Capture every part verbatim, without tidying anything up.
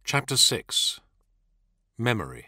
Chapter six. Memory.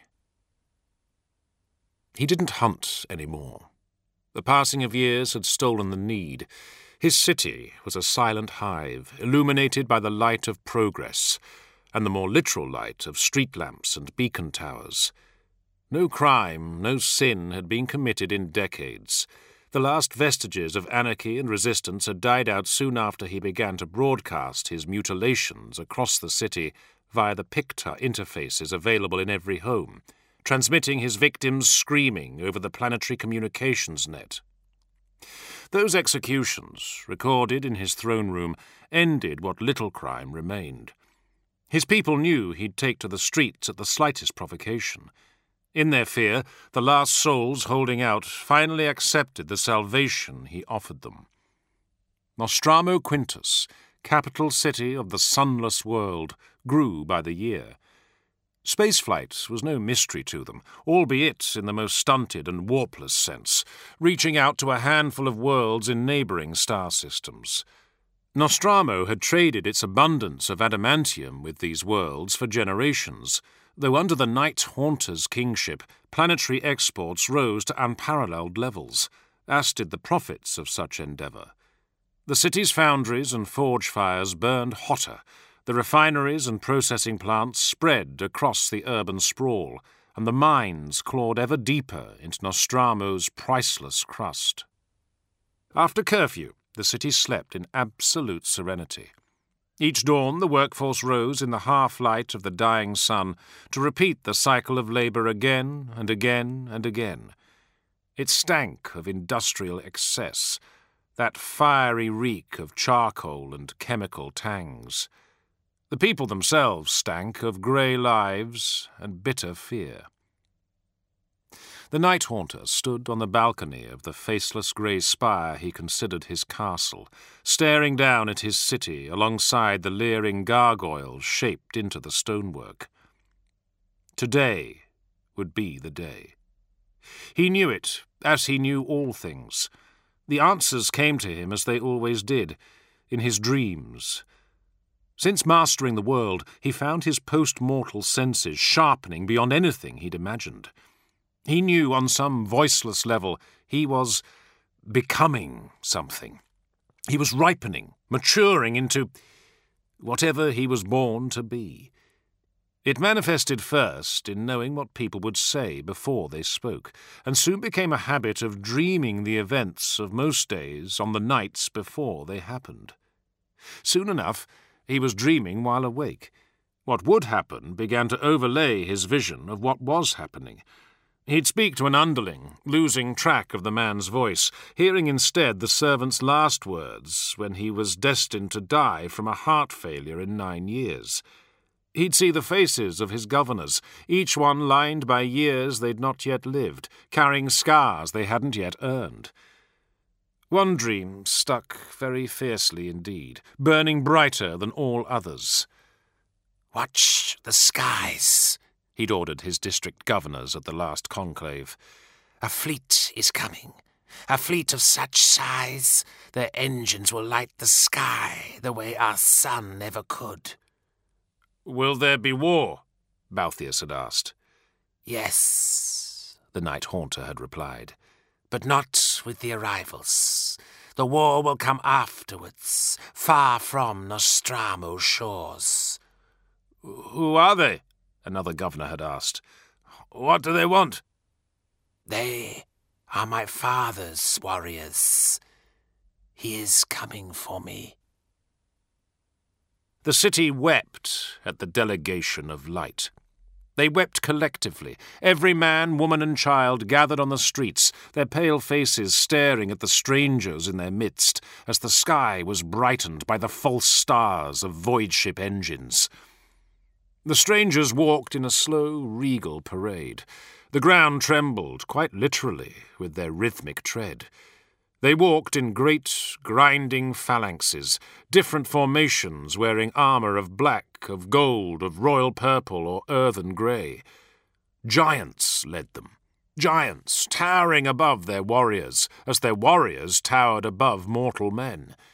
He didn't hunt anymore. The passing of years had stolen the need. His city was a silent hive, illuminated by the light of progress, and the more literal light of street lamps and beacon towers. No crime, no sin had been committed in decades. The last vestiges of anarchy and resistance had died out soon after he began to broadcast his mutilations across the city via the Picta interfaces available in every home, transmitting his victims screaming over the planetary communications net. Those executions, recorded in his throne room, ended what little crime remained. His people knew he'd take to the streets at the slightest provocation. In their fear, the last souls holding out finally accepted the salvation he offered them. Nostramo Quintus, capital city of the sunless world, grew by the year. Spaceflight was no mystery to them, albeit in the most stunted and warpless sense, reaching out to a handful of worlds in neighbouring star systems. Nostramo had traded its abundance of adamantium with these worlds for generations, though under the Night Haunter's kingship, planetary exports rose to unparalleled levels, as did the profits of such endeavour. The city's foundries and forge fires burned hotter, the refineries and processing plants spread across the urban sprawl, and the mines clawed ever deeper into Nostramo's priceless crust. After curfew, the city slept in absolute serenity. Each dawn the workforce rose in the half-light of the dying sun to repeat the cycle of labour again and again and again. It stank of industrial excess, that fiery reek of charcoal and chemical tangs. The people themselves stank of grey lives and bitter fear. The Night Haunter stood on the balcony of the faceless grey spire he considered his castle, staring down at his city alongside the leering gargoyles shaped into the stonework. Today would be the day. He knew it, as he knew all things. The answers came to him as they always did, in his dreams. Since mastering the world, he found his post-mortal senses sharpening beyond anything he'd imagined. He knew on some voiceless level he was becoming something. He was ripening, maturing into whatever he was born to be. It manifested first in knowing what people would say before they spoke, and soon became a habit of dreaming the events of most days on the nights before they happened. Soon enough, he was dreaming while awake. What would happen began to overlay his vision of what was happening. He'd speak to an underling, losing track of the man's voice, hearing instead the servant's last words when he was destined to die from a heart failure in nine years. He'd see the faces of his governors, each one lined by years they'd not yet lived, carrying scars they hadn't yet earned. One dream stuck very fiercely indeed, burning brighter than all others. "Watch the skies," he'd ordered his district governors at the last conclave. "A fleet is coming, a fleet of such size their engines will light the sky the way our sun never could." "Will there be war?" Balthius had asked. "Yes," the Night Haunter had replied, "but not with the arrivals. The war will come afterwards, far from Nostramo's shores." "Who are they?" another governor had asked. "What do they want?" "They are my father's warriors. He is coming for me." The city wept at the delegation of light. They wept collectively, every man, woman and child gathered on the streets, their pale faces staring at the strangers in their midst as the sky was brightened by the false stars of void ship engines. The strangers walked in a slow, regal parade. The ground trembled, quite literally, with their rhythmic tread. They walked in great, grinding phalanxes, different formations wearing armour of black, of gold, of royal purple or earthen grey. Giants led them, giants towering above their warriors, as their warriors towered above mortal men.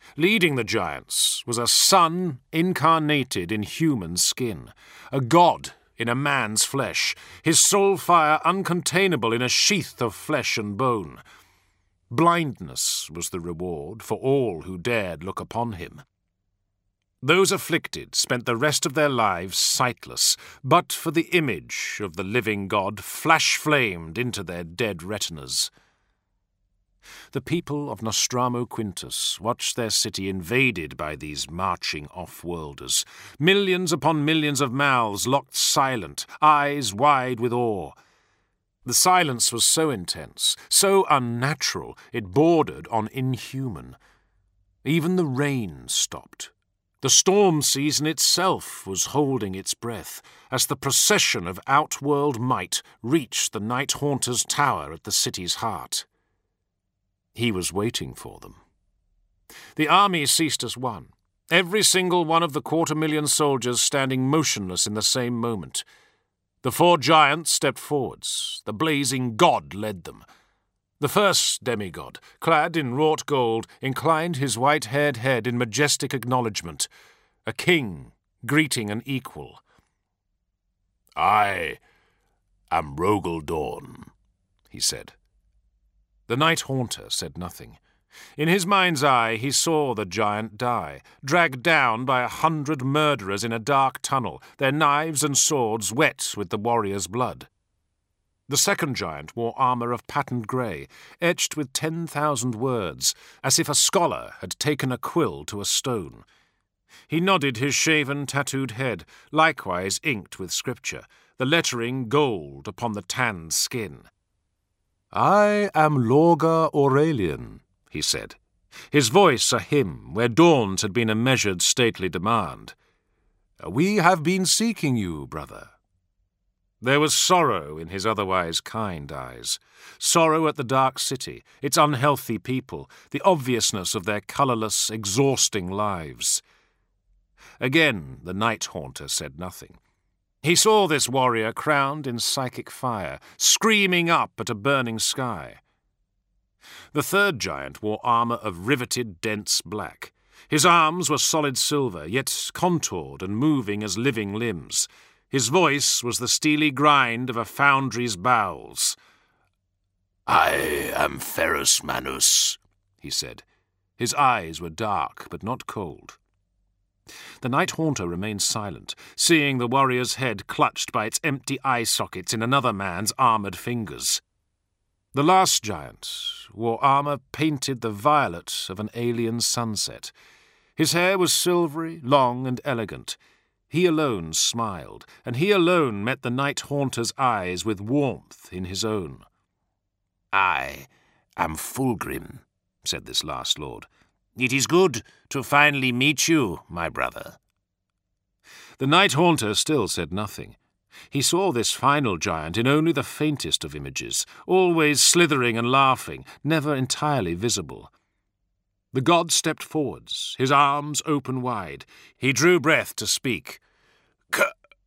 Leading the giants was a sun incarnated in human skin, a god in a man's flesh, his soul fire uncontainable in a sheath of flesh and bone. Blindness was the reward for all who dared look upon him. Those afflicted spent the rest of their lives sightless, but for the image of the living God flash-flamed into their dead retinas. The people of Nostramo Quintus watched their city invaded by these marching off-worlders. Millions upon millions of mouths locked silent, eyes wide with awe. The silence was so intense, so unnatural, it bordered on inhuman. Even the rain stopped. The storm season itself was holding its breath as the procession of outworld might reached the Night Haunter's tower at the city's heart. He was waiting for them. The army ceased as one, every single one of the quarter million soldiers standing motionless in the same moment. The four giants stepped forwards. The blazing god led them. The first demigod, clad in wrought gold, inclined his white-haired head in majestic acknowledgement, a king greeting an equal. "I am Rogel Dawn," he said. The Night Haunter said nothing. In his mind's eye he saw the giant die, dragged down by a hundred murderers in a dark tunnel, their knives and swords wet with the warrior's blood. The second giant wore armour of patterned grey, etched with ten thousand words, as if a scholar had taken a quill to a stone. He nodded his shaven, tattooed head, likewise inked with scripture, the lettering gold upon the tanned skin. "I am Lorga Aurelian," he said, his voice a hymn where Dawn's had been a measured, stately demand. "We have been seeking you, brother." There was sorrow in his otherwise kind eyes, sorrow at the dark city, its unhealthy people, the obviousness of their colourless, exhausting lives. Again the Night Haunter said nothing. He saw this warrior crowned in psychic fire, screaming up at a burning sky. The third giant wore armour of riveted, dense black. His arms were solid silver, yet contoured and moving as living limbs. His voice was the steely grind of a foundry's bowels. "I am Ferrus Manus," he said. His eyes were dark, but not cold. The Night Haunter remained silent, seeing the warrior's head clutched by its empty eye sockets in another man's armoured fingers. The last giant wore armour painted the violet of an alien sunset. His hair was silvery, long and elegant. He alone smiled, and he alone met the Night Haunter's eyes with warmth in his own. "I am Fulgrim," said this last lord. "It is good to finally meet you, my brother." The Night Haunter still said nothing. He saw this final giant in only the faintest of images, always slithering and laughing, never entirely visible. The god stepped forwards, his arms open wide. He drew breath to speak. K.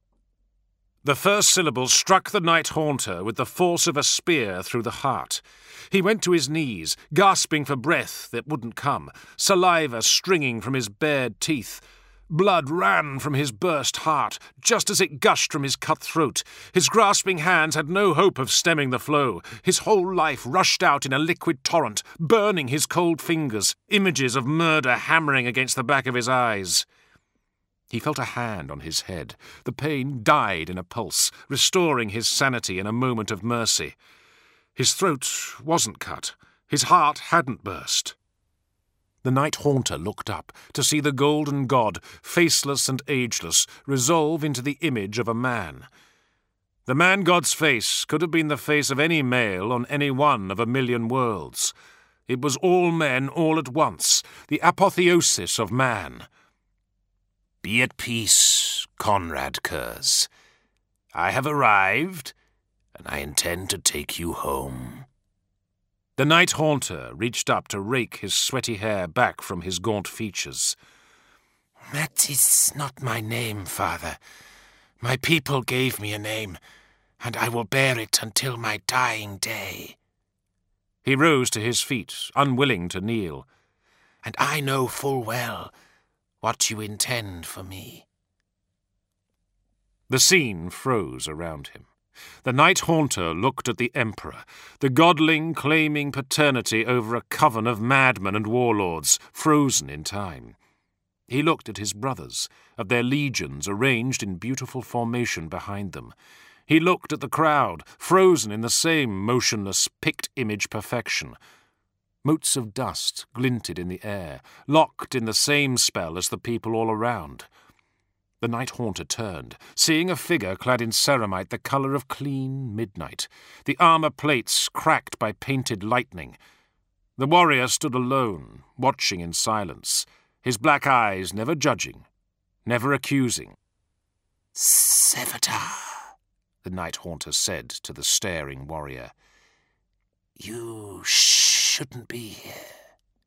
The first syllable struck the Night Haunter with the force of a spear through the heart. He went to his knees, gasping for breath that wouldn't come, saliva stringing from his bared teeth. Blood ran from his burst heart, just as it gushed from his cut throat. His grasping hands had no hope of stemming the flow. His whole life rushed out in a liquid torrent, burning his cold fingers, images of murder hammering against the back of his eyes. He felt a hand on his head. The pain died in a pulse, restoring his sanity in a moment of mercy. His throat wasn't cut. His heart hadn't burst. The Night Haunter looked up to see the golden god, faceless and ageless, resolve into the image of a man. The man-god's face could have been the face of any male on any one of a million worlds. It was all men all at once, the apotheosis of man. "Be at peace, Conrad Kurz. I have arrived, and I intend to take you home." The Night Haunter reached up to rake his sweaty hair back from his gaunt features. "That is not my name, father. My people gave me a name, and I will bear it until my dying day." He rose to his feet, unwilling to kneel. and I know full well what you intend for me." The scene froze around him. The Night Haunter looked at the Emperor, the godling claiming paternity over a coven of madmen and warlords, frozen in time. He looked at his brothers, at their legions arranged in beautiful formation behind them. He looked at the crowd, frozen in the same motionless, picked-image perfection. Motes of dust glinted in the air, locked in the same spell as the people all around. The Night Haunter turned, seeing a figure clad in ceramite the colour of clean midnight, the armour plates cracked by painted lightning. The warrior stood alone, watching in silence, his black eyes never judging, never accusing. "Sevatar," the Night Haunter said to the staring warrior, "you shouldn't be here."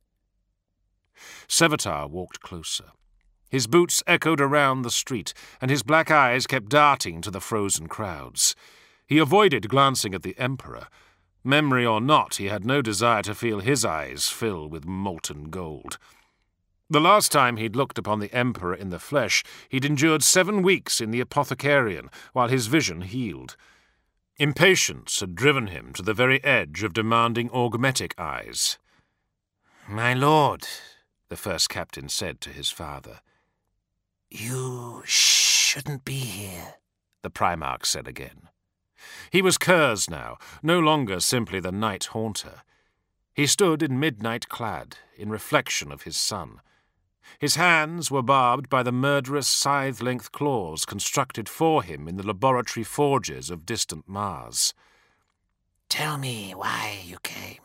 Sevatar walked closer. His boots echoed around the street, and his black eyes kept darting to the frozen crowds. He avoided glancing at the Emperor. Memory or not, he had no desire to feel his eyes fill with molten gold. The last time he'd looked upon the Emperor in the flesh, he'd endured seven weeks in the Apothecarian, while his vision healed. Impatience had driven him to the very edge of demanding augmetic eyes. "My lord," the first captain said to his father. "You shouldn't be here," the Primarch said again. He was Curze now, no longer simply the Night Haunter. He stood in midnight clad, in reflection of his son. His hands were barbed by the murderous scythe-length claws constructed for him in the laboratory forges of distant Mars. "Tell me why you came."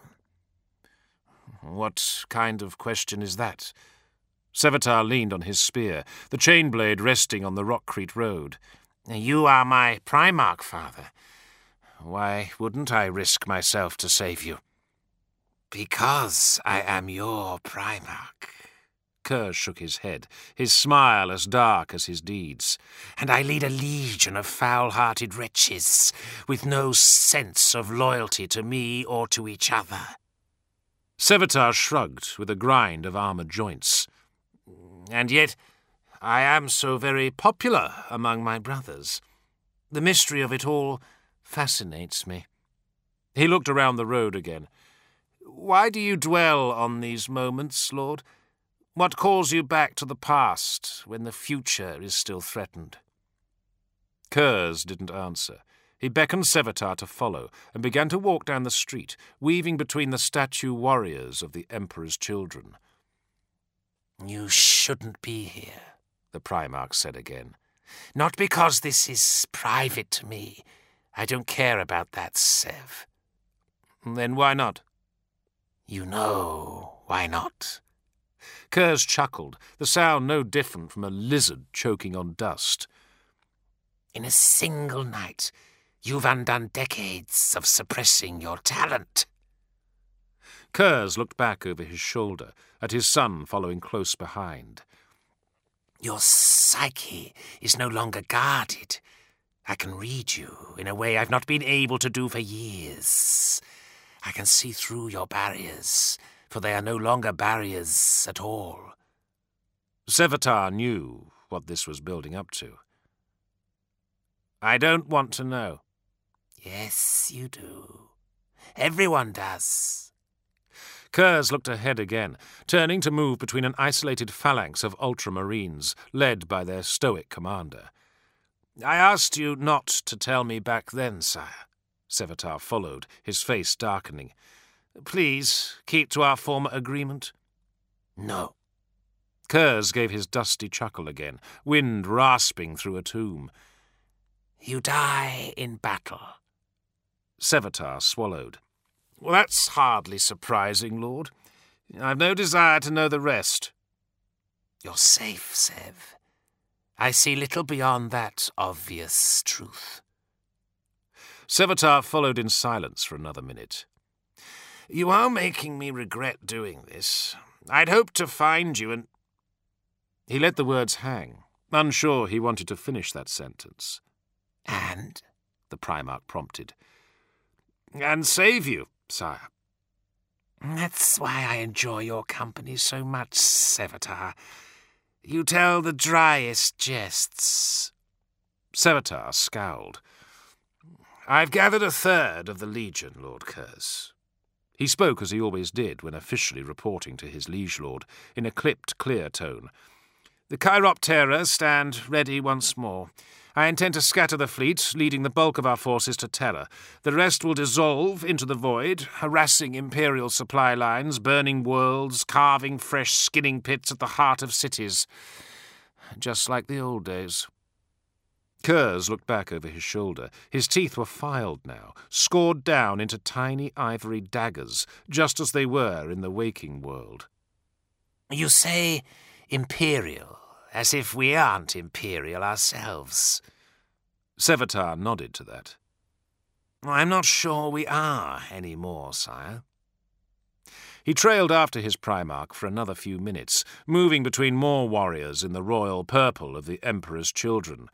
"What kind of question is that?" Sevatar leaned on his spear, the chain blade resting on the Rockcrete road. "You are my Primarch, father. Why wouldn't I risk myself to save you?" "Because I am your Primarch." Curze shook his head, his smile as dark as his deeds. "And I lead a legion of foul-hearted wretches, with no sense of loyalty to me or to each other." Sevatar shrugged with a grind of armoured joints. "And yet I am so very popular among my brothers. The mystery of it all fascinates me." He looked around the road again. "Why do you dwell on these moments, Lord? What calls you back to the past when the future is still threatened?" Curze didn't answer. He beckoned Sevatar to follow and began to walk down the street, weaving between the statue warriors of the Emperor's children. "You shouldn't be here," the Primarch said again. "Not because this is private to me. I don't care about that, Sev." "Then why not?" "You know why not." Curze chuckled, the sound no different from a lizard choking on dust. "In a single night, you've undone decades of suppressing your talent." Curze looked back over his shoulder, at his son following close behind. "Your psyche is no longer guarded. I can read you in a way I've not been able to do for years. I can see through your barriers, for they are no longer barriers at all." Sevatar knew what this was building up to. "I don't want to know." "Yes, you do. Everyone does." Curze looked ahead again, turning to move between an isolated phalanx of ultramarines, led by their stoic commander. "I asked you not to tell me back then, sire." Sevatar followed, his face darkening. "Please keep to our former agreement." "No." Curze gave his dusty chuckle again, wind rasping through a tomb. "You die in battle." Sevatar swallowed. "Well, that's hardly surprising, Lord. I've no desire to know the rest." "You're safe, Sev. I see little beyond that obvious truth." Sevatar followed in silence for another minute. "You are making me regret doing this. I'd hoped to find you and—" He let the words hang, unsure he wanted to finish that sentence. "And?" the Primarch prompted. "And save you, sire." That's why I enjoy your company so much, Sevatar. You tell the driest jests. Sevatar scowled. I've gathered a third of the Legion, Lord Curse. He spoke as he always did when officially reporting to his liege lord, in a clipped, clear tone. The Chiroptera stand ready once more. I intend to scatter the fleet, leading the bulk of our forces to Terra. The rest will dissolve into the void, harassing Imperial supply lines, burning worlds, carving fresh skinning pits at the heart of cities. Just like the old days. Kurz looked back over his shoulder. His teeth were filed now, scored down into tiny ivory daggers, just as they were in the waking world. You say Imperial, as if we aren't Imperial ourselves. Sevatar nodded to that. I'm not sure we are anymore, sire. He trailed after his Primarch for another few minutes, moving between more warriors in the royal purple of the Emperor's children.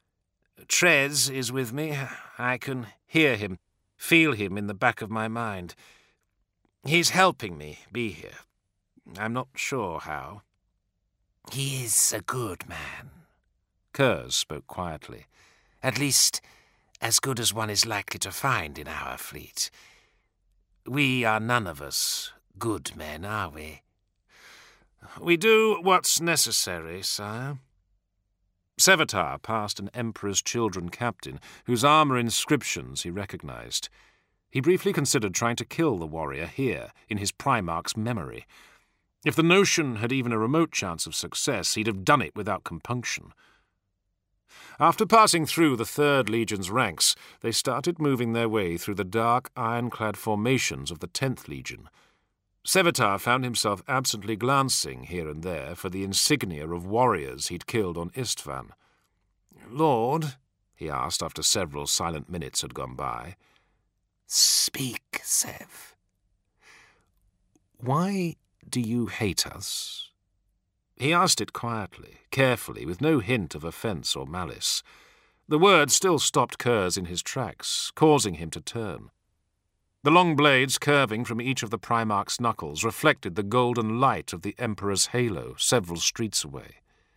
Trez is with me. I can hear him, feel him in the back of my mind. He's helping me be here. I'm not sure how. He is a good man. Kurz spoke quietly. At least, as good as one is likely to find in our fleet. We are none of us good men, are we? We do what's necessary, sire. Sevatar passed an Emperor's Children captain, whose armour inscriptions he recognized. He briefly considered trying to kill the warrior here, in his Primarch's memory. If the notion had even a remote chance of success, he'd have done it without compunction. After passing through the Third Legion's ranks, they started moving their way through the dark, ironclad formations of the Tenth Legion. Sevatar found himself absently glancing here and there for the insignia of warriors he'd killed on Istvan. "Lord," he asked after several silent minutes had gone by. "Speak, Sev." "Why do you hate us?" He asked it quietly, carefully, with no hint of offence or malice. The words still stopped Kurz in his tracks, causing him to turn. The long blades curving from each of the Primarch's knuckles reflected the golden light of the Emperor's halo several streets away.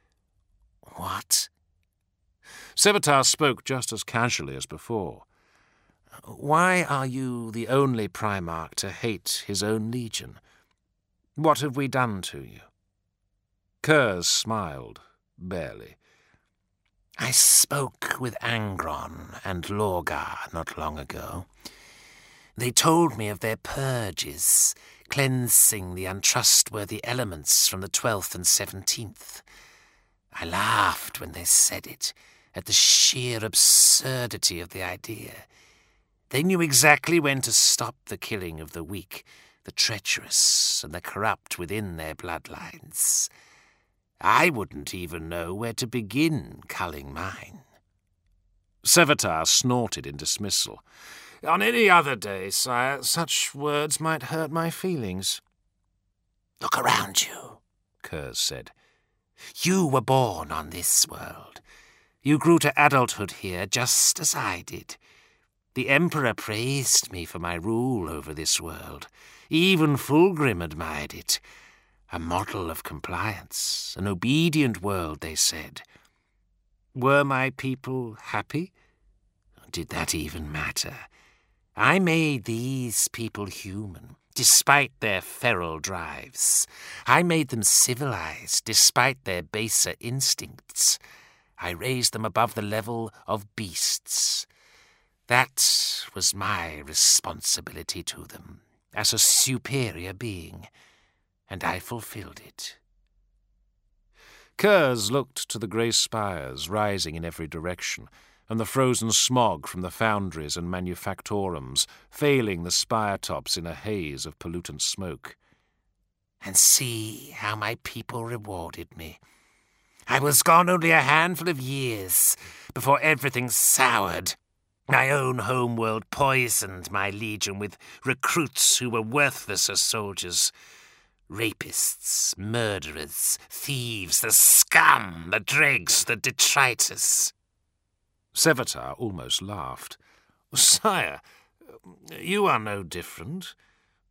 "What?" Sevatar spoke just as casually as before. "Why are you the only Primarch to hate his own legion? What have we done to you?" Kurz smiled, barely. "I spoke with Angron and Lorgar not long ago. They told me of their purges, cleansing the untrustworthy elements from the twelfth and seventeenth. I laughed when they said it, at the sheer absurdity of the idea. They knew exactly when to stop the killing of the weak, the treacherous, and the corrupt within their bloodlines. I wouldn't even know where to begin culling mine." Sevatar snorted in dismissal. "On any other day, sire, such words might hurt my feelings." "Look around you," Kurz said. "You were born on this world. You grew to adulthood here just as I did. The Emperor praised me for my rule over this world. Even Fulgrim admired it. A model of compliance, an obedient world, they said. Were my people happy? Did that even matter? I made these people human, despite their feral drives. I made them civilized, despite their baser instincts. I raised them above the level of beasts. That was my responsibility to them, as a superior being, and I fulfilled it." Kurz looked to the grey spires rising in every direction, and the frozen smog from the foundries and manufactorums, failing the spire tops in a haze of pollutant smoke. "And see how my people rewarded me. I was gone only a handful of years before everything soured. My own homeworld poisoned my legion with recruits who were worthless as soldiers. Rapists, murderers, thieves, the scum, the dregs, the detritus." Sevatar almost laughed. "Sire, you are no different.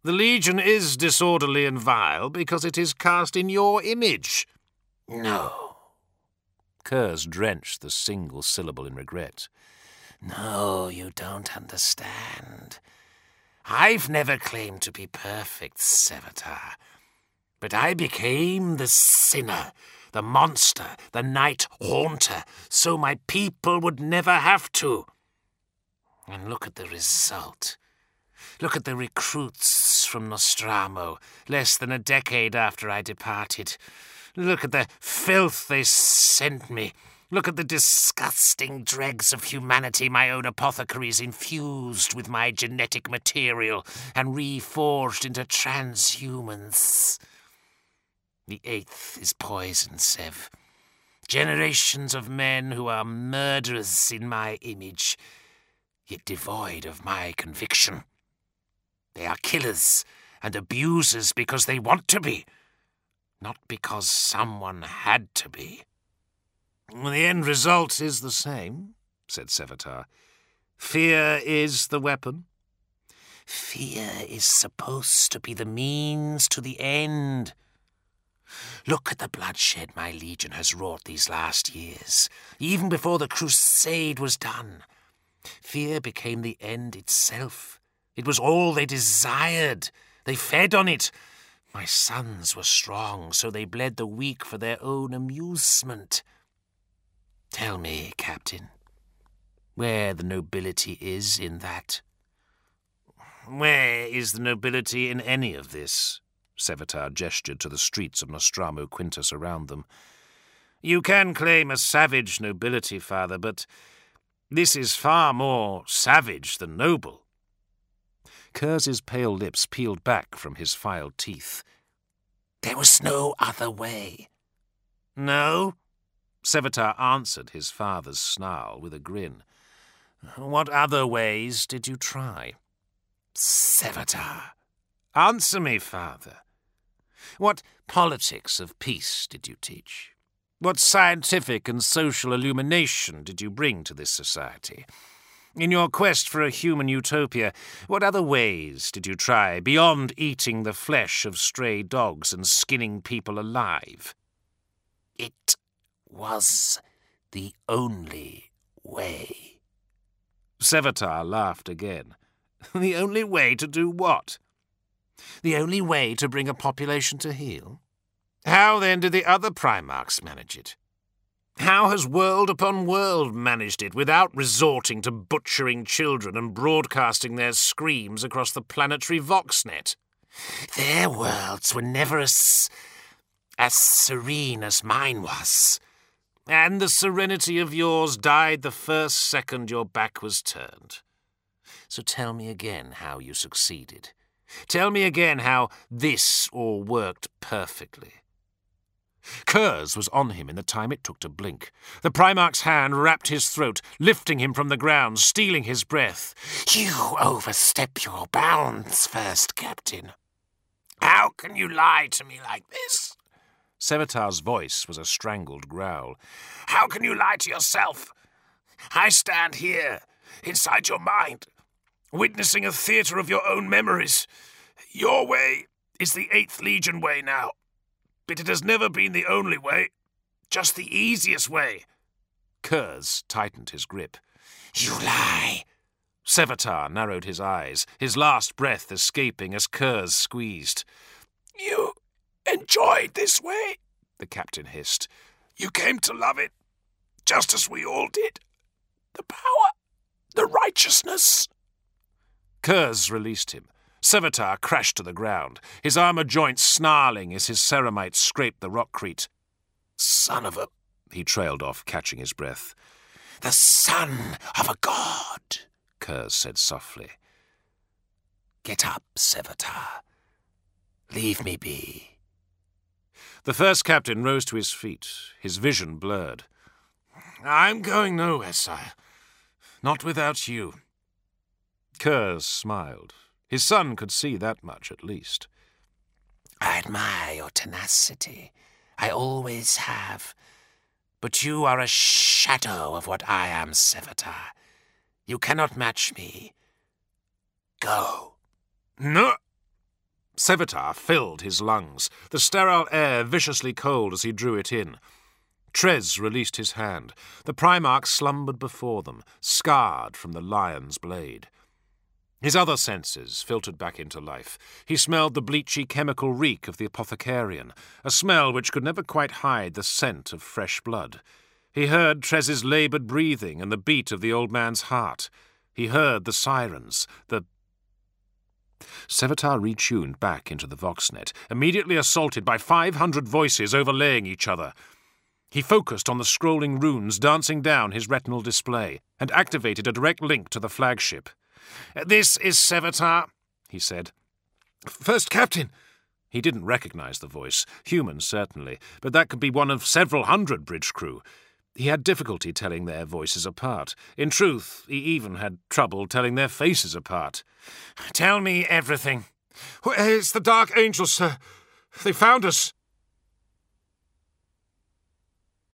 The Legion is disorderly and vile because it is cast in your image. No. Kurz drenched the single syllable in regret. No, you don't understand. I've never claimed to be perfect, Sevatar. But I became the sinner, the monster, the night haunter, so my people would never have to. And look at the result. Look at the recruits from Nostramo, less than a decade after I departed. Look at the filth they sent me. Look at the disgusting dregs of humanity my own apothecaries infused with my genetic material and reforged into transhumans. The eighth is poison, Sev. Generations of men who are murderers in my image, yet devoid of my conviction. They are killers and abusers because they want to be, not because someone had to be. The end result is the same, said Sevatar. Fear is the weapon. Fear is supposed to be the means to the end. Look at the bloodshed my Legion has wrought these last years, even before the crusade was done. Fear became the end itself. It was all they desired. They fed on it. My sons were strong, so they bled the weak for their own amusement. Tell me, Captain, where the nobility is in that? Where is the nobility in any of this? Sevatar gestured to the streets of Nostramo Quintus around them. You can claim a savage nobility, father, but this is far more savage than noble. Kurz's pale lips peeled back from his filed teeth. There was no other way. No? Sevatar answered his father's snarl with a grin. What other ways did you try? Sevatar. Answer me, father. What politics of peace did you teach? What scientific and social illumination did you bring to this society? In your quest for a human utopia, what other ways did you try beyond eating the flesh of stray dogs and skinning people alive? It was the only way. Sevatar laughed again. The only way to do what? The only way to bring a population to heel? How, then, did the other Primarchs manage it? How has world upon world managed it without resorting to butchering children and broadcasting their screams across the planetary voxnet? Their worlds were never as, as serene as mine was. And the serenity of yours died the first second your back was turned. So tell me again how you succeeded. Tell me again how this all worked perfectly. Kurz was on him in the time it took to blink. The Primarch's hand wrapped his throat, lifting him from the ground, stealing his breath. You overstep your bounds, First Captain. How can you lie to me like this? Sevatar's voice was a strangled growl. How can you lie to yourself? I stand here, inside your mind, witnessing a theatre of your own memories. Your way is the Eighth Legion way now. But it has never been the only way, just the easiest way. Kurz tightened his grip. You lie. Sevatar narrowed his eyes, his last breath escaping as Kurz squeezed. You enjoyed this way, the captain hissed. You came to love it, just as we all did. The power, the righteousness. Kurz released him. Sevatar crashed to the ground, his armour joints snarling as his ceramite scraped the rockcrete. Son of a... he trailed off, catching his breath. The son of a god, Kurz said softly. Get up, Sevatar. Leave me be. The first captain rose to his feet, his vision blurred. I'm going nowhere, sire. Not without you. Kurz smiled. His son could see that much, at least. I admire your tenacity. I always have. But you are a shadow of what I am, Sevatar. You cannot match me. Go. No. Sevatar filled his lungs, the sterile air viciously cold as he drew it in. Trez released his hand. The Primarch slumbered before them, scarred from the lion's blade. His other senses filtered back into life. He smelled the bleachy chemical reek of the apothecarian, a smell which could never quite hide the scent of fresh blood. He heard Trez's laboured breathing and the beat of the old man's heart. He heard the sirens, the... Sevatar retuned back into the Voxnet, immediately assaulted by five hundred voices overlaying each other. He focused on the scrolling runes dancing down his retinal display and activated a direct link to the flagship. "This is Sevatar," he said. "First Captain." He didn't recognize the voice, human certainly, but that could be one of several hundred bridge crew. He had difficulty telling their voices apart. In truth, he even had trouble telling their faces apart. "Tell me everything." "It's the Dark Angels, sir. They found us."